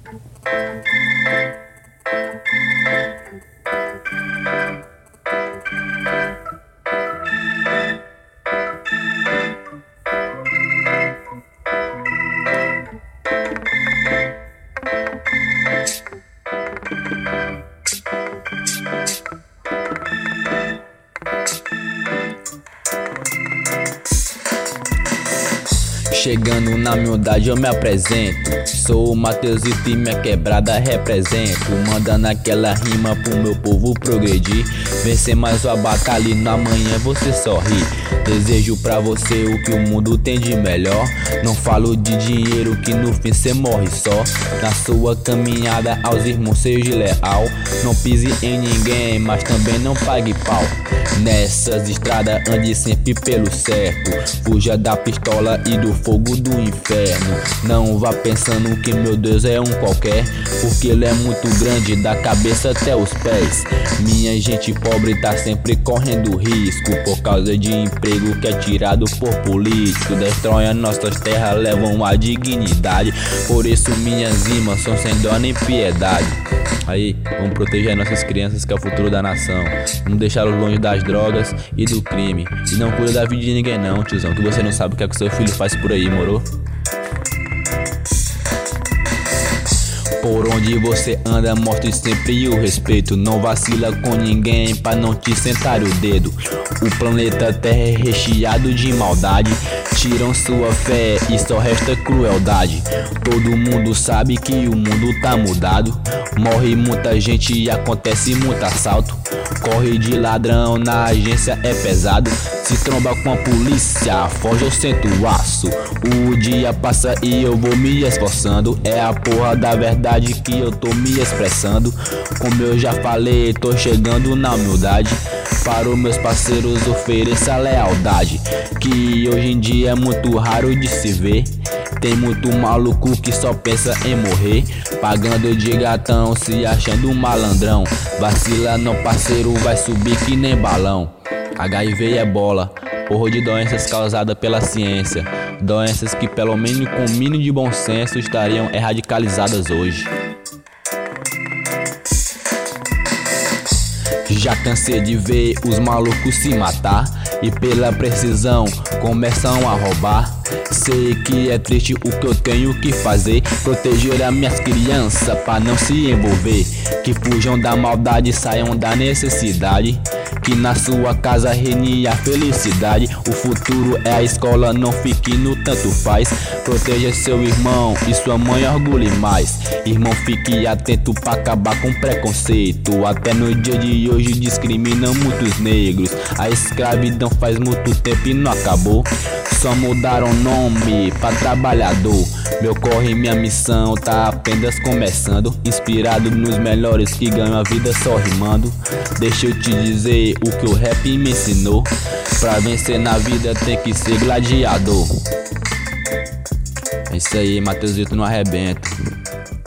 Chegando na humildade eu me apresento. Sou o Mateusito e minha quebrada represento. Mandando aquela rima pro meu povo progredir. Vencer mais uma batalha e no amanhã você sorri. Desejo pra você o que o mundo tem de melhor. Não falo de dinheiro que no fim cê morre só. Na sua caminhada aos irmãos seja leal. Não pise em ninguém, mas também não pague pau. Nessas estradas ande sempre pelo certo. Fuja da pistola e do fogo do inferno. Não vá pensando que meu Deus é um qualquer, porque ele é muito grande da cabeça até os pés. Minha gente pobre tá sempre correndo risco por causa de emprego que é tirado por político. Destroem nossas terras, levam a dignidade. Por isso minhas rimas são sem dó nem piedade. Aí, vamos proteger nossas crianças que é o futuro da nação. Vamos deixá-los longe das drogas e do crime. E não cuida da vida de ninguém não, tiozão, que você não sabe o que é que seu filho faz por aí, moro? Por onde você anda, mostre sempre o respeito. Não vacila com ninguém pra não te sentar o dedo. O planeta Terra é recheado de maldade. Tiram sua fé e só resta crueldade. Todo mundo sabe que o mundo tá mudado. Morre muita gente e acontece muito assalto. Corre de ladrão na agência é pesado. Se tromba com a polícia, foge eu sento o aço. O dia passa e eu vou me esforçando. É a porra da verdade que eu tô me expressando. Como eu já falei, tô chegando na humildade. Para os meus parceiros ofereça lealdade, que hoje em dia é muito raro de se ver. Tem muito maluco que só pensa em morrer, pagando de gatão, se achando um malandrão. Vacila não parceiro, vai subir que nem balão. HIV é bola, porra de doenças causadas pela ciência. Doenças que pelo menos com o mínimo de bom senso estariam erradicalizadas hoje. Já cansei de ver os malucos se matar e pela precisão começam a roubar. Sei que é triste o que eu tenho que fazer, proteger as minhas crianças pra não se envolver. Que fujam da maldade, saiam da necessidade. Que na sua casa reine a felicidade. O futuro é a escola, não fique no tanto faz. Proteja seu irmão e sua mãe orgulhe mais. Irmão, fique atento pra acabar com preconceito. Até no dia de hoje discriminam muitos negros. A escravidão faz muito tempo e não acabou. Só mudaram nome pra trabalhador. Meu corre e minha missão tá apenas começando. Inspirado nos melhores que ganham a vida só rimando. Deixa eu te dizer o que o rap me ensinou. Pra vencer na vida tem que ser gladiador. É isso aí, Mateusito no arrebento.